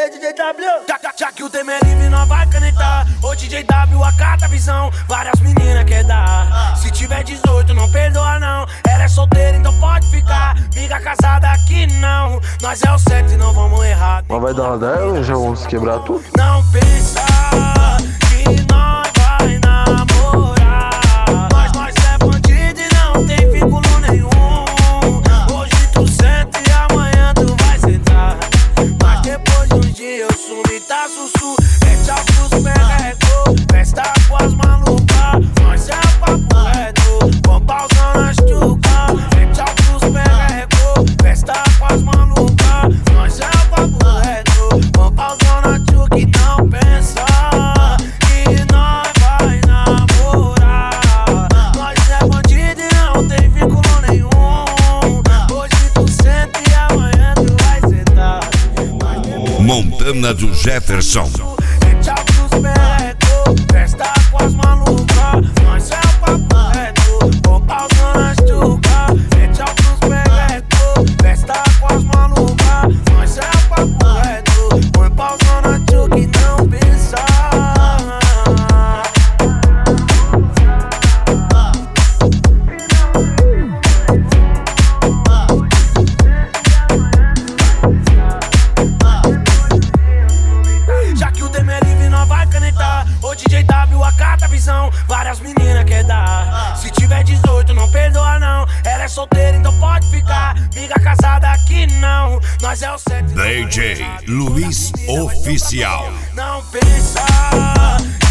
aí, DJ W. Já que o tema é livre, nós vai canetar. Ô DJ W, acata a visão. Várias meninas quer dar. Se tiver 18, não perdoa não. Ela é solteira, então pode ficar. Miga casada aqui não. Nós é o certo e não vamos errar. Mas vai dar uma ideia ou já vamos quebrar tudo? Não pensa que nós vai namorar. Nós é bandido e não tem vínculo nenhum. Hoje tu senta e amanhã tu vai sentar. Mas depois de um dia eu sumi, tá sussu. É tchau pros pega-recô. Festa com as malucas. Nós é o papo reto. Com pausão nas chucas. É tchau pros pega-recô. Festa com as malucas. Nós é o papo reto. Com pausão na chuca e não pensa que nós vai namorar. Nós é bandido e não tem vínculo nenhum. Hoje tu senta e amanhã tu vai sentar. Montana do Jefferson. É tchau pros perrecô, festa com as malucas. Nós é o papo reto, com pausão nas chucas. É tchau pros perrecô, festa com as malucas. Nós é o papo reto, põe pausão na chuca e não pensa. Já que o tema é livre, nós vai canetar. Ô DJ W, acata a visão. Várias meninas quer dar. Se tiver 18, não perdoa não. Ela é solteira, então pode ficar. Miga casada aqui não. Nós é o certo. DJ Luiz Oficial. Não pensa